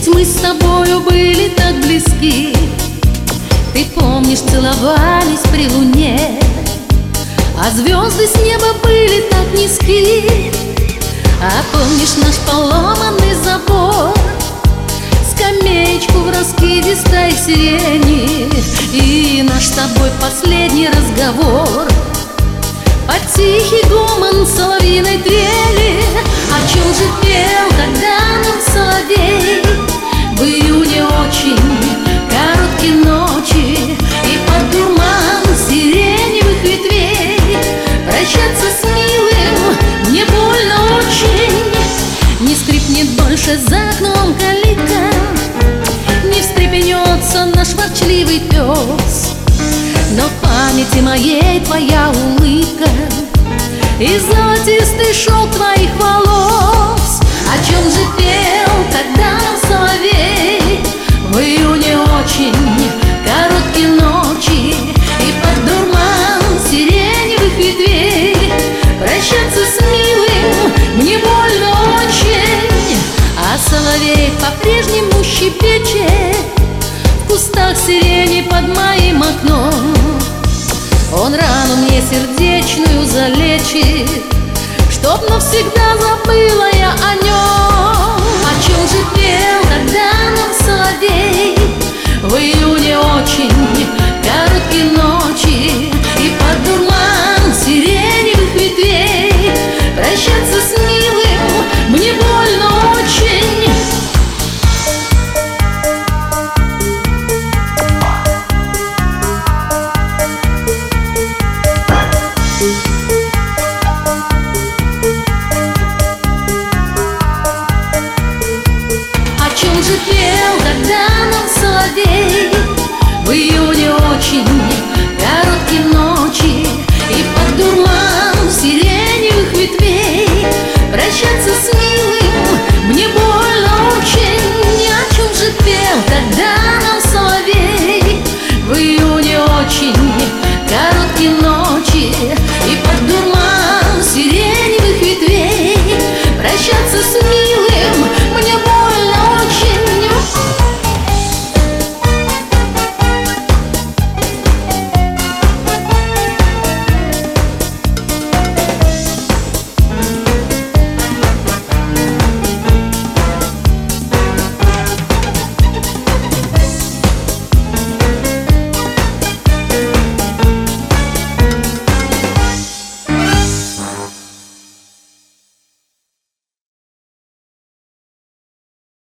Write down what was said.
мы с тобою были так близки. Ты помнишь, целовались при луне, а звезды с неба были так низки. А помнишь наш поломанный забор, скамеечку в раскидистой сирени и наш с тобой последний разговор под тихий гомон соловьиной трели? О чем же пел тогда нам соловей в июне очень короткие ночи и под дурман сиреневых ветвей? Прощаться с милым мне больно очень, не скрипнет больше за окном калитка, не встрепенется наш ворчливый пес, но в памяти моей твоя улыбка и золотистый шелк твоих волос. О чем же пел тогда нам соловей в июне очень короткие ночи и под дурман сиреневых ветвей? Прощаться с милым мне больно очень, а соловей по-прежнему щебечет в кустах сирени под моим окном. Он рану мне сердечную залечит, чтоб навсегда забыла я о нем. О чем же пел тогда